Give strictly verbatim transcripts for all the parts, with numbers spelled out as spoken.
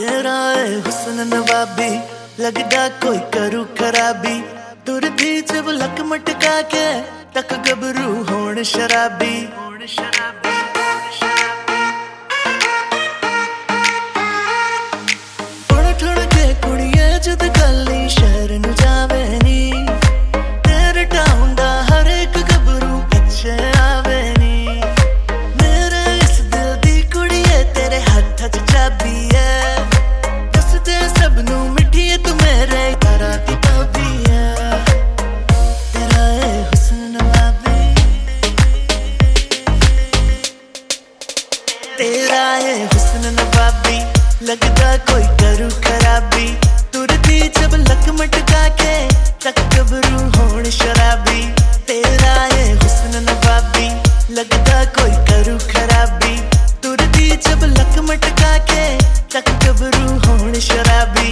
तेरा है हुस्न नवाबी, लगदा कोई करू खराबी। तुरदी जब लक मटका के तक गबरू होण शराबी। ठुण ठुण के कुड़िए जद गली शहर नू जावे नी, तेरे टाउन दा हर एक गबरू पिछे आवे नी। मेरे इस दिल दी कुड़िए तेरे हत्थ च चाबी है, दस दे सब नू मिठी तू मेरे यारा दी भाभी है। तेरा है हुस्न नवाबी, तेरा है हुस्न नवाबी, लगदा कोई करू खराबी। तुरदी जब लक मटका के तक गबरू होण शराबी। तेरा है हुस्न नवाबी, लगदा कोई करू खराबी। तुरदी जब लक मटका के तक गबरू होण शराबी।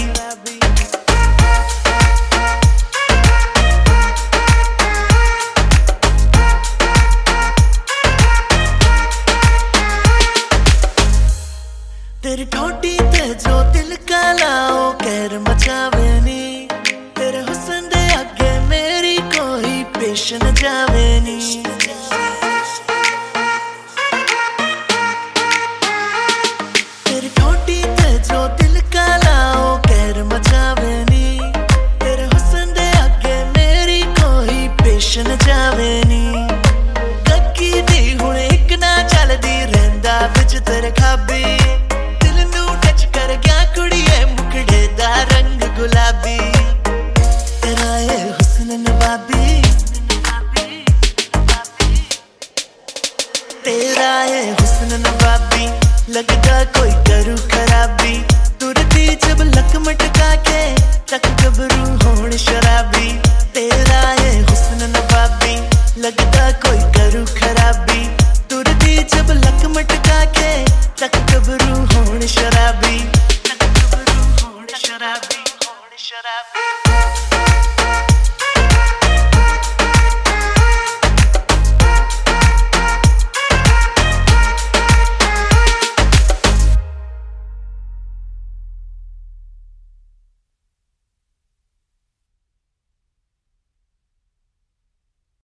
तेरी ठोटी ते जो दिल का लाओ कहर मचावे नी, तेरे हुस्न दे आगे मेरी कोई पेश न जावे नी। तेरी ठोटी ते जो दिल का लाओ कहर मचावे नी, तेरे हुस्न दे आगे मेरी कोई पेश न जावे नी। कक्की दी हुण इक ना चलदी रहिंदा विच तेरे खाबी। गुलाबी तेरा है हुस्न नवाबी, तेरा है हुस्न नवाबी, लगदा कोई करू खराबी। तुरदी जब लक मटका के तक गबरू होण शराबी। तेरा है हुस्न नवाबी, लगदा कोई करू खराबी। तुरदी जब लक मटका के तक गबरू होण शराबी। तक गबरू होण शराबी। Shut up.